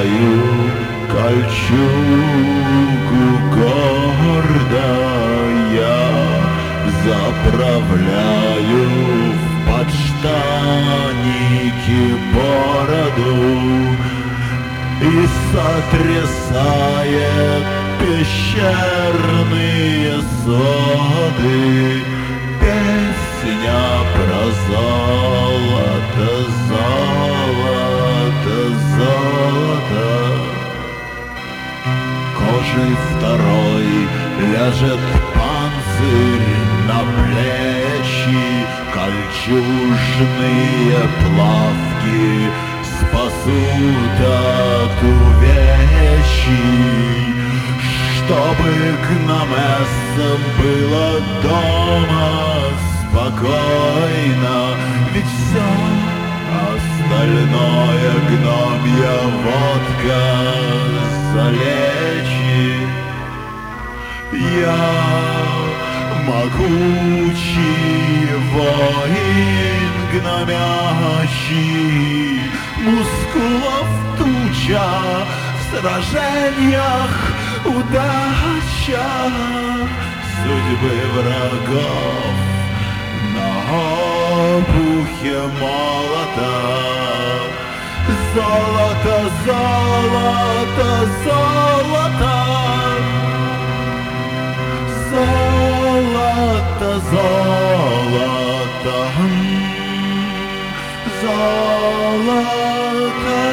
свою кольчугу гордо я заправляю в подштанники бороду и сотрясает пещерные своды песня про золото, золото, золото. Кожей второй ляжет панцирь на плечи, кольчужные плавки спасут от увечий. Чтобы гномессам было дома спокойно, ведь все остальное гномья водка залечит. Я могучий воин гномящий, мускулов туча в сражениях удача, судьбы врагов на опухе молота. Золото, золото, золото, золото, золото, золото.